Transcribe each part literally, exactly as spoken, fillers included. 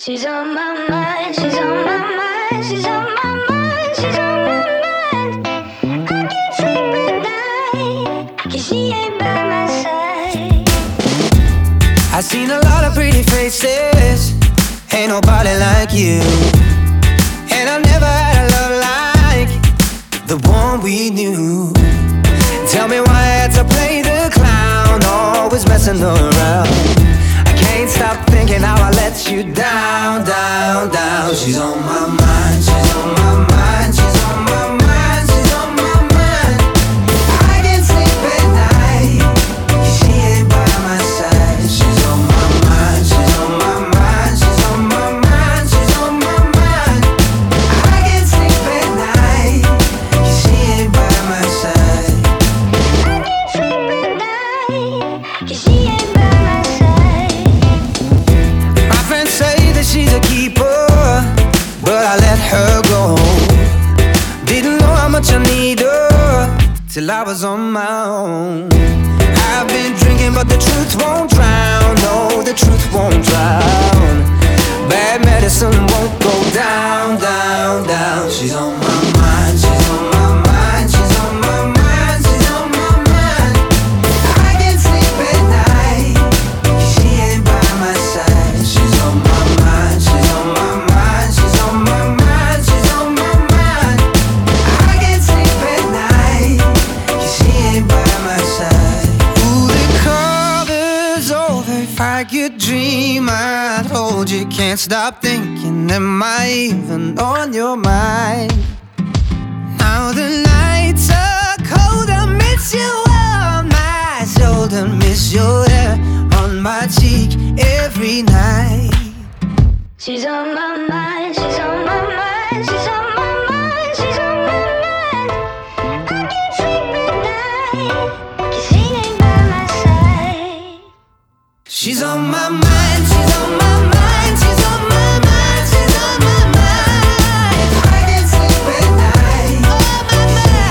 She's on my mind, she's on my mind, she's on my mind, she's on my mind. I can't sleep at night, 'cause she ain't by my side. I've seen a lot of pretty faces, ain't nobody like you. And I never had a love like the one we knew. Tell me why I had to play the clown, always messing around. I can't stop thinking how I let you down, down, down. She's on my mind, she's on my mind, she's on my mind, she's on my mind. I can't sleep at night, 'cause she ain't by my side. She's on my mind, she's on my mind, she's on my mind, she's on my mind. I can't sleep at night, 'cause she ain't by my side. I can't sleep at night, 'cause she ain't by my side. My friends say that she's a keeper, but I let her go. Didn't know how much I need her till I was on my own. I've been drinking, but the truth won't drown. No, the truth won't drown. Bad medicine won't go down, down, down. She's on my mind, she's on my mind, she's on my mind, she's on my mind. I can't sleep at night, 'cause she ain't by my side. She's on my mind, she's on my mind, she's on my mind, she's on my mind. I can't sleep at night, 'cause she ain't by my side. Ooh, the cover's over. If I could dream, I'd hold you. Can't stop thinking, am I even on your mind? Now the nights are cold, I miss you on my shoulder, miss your hair on my cheek every night. She's on my mind, she's on my mind, she's on my mind, she's on my mind. I can't sleep at night, 'cause she ain't by my side. She's on my mind, she's on my mind, she's on my mind, she's on my mind. I can't sleep at night, on my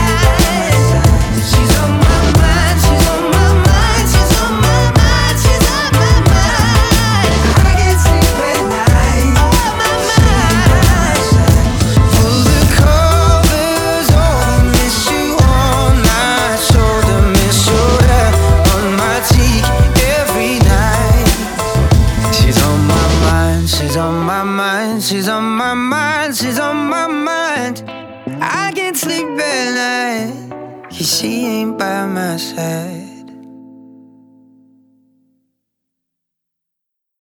mind. She's on my mind, she's on my mind, she's on my mind, she's on my mind. I can't sleep at night, on my mind. Pull the covers over, miss you on my shoulder, miss your hair on my cheek every night. She's on my mind, she's on my mind, she's on my mind, she's on my mind. I can't sleep at night, 'cause she ain't by my side.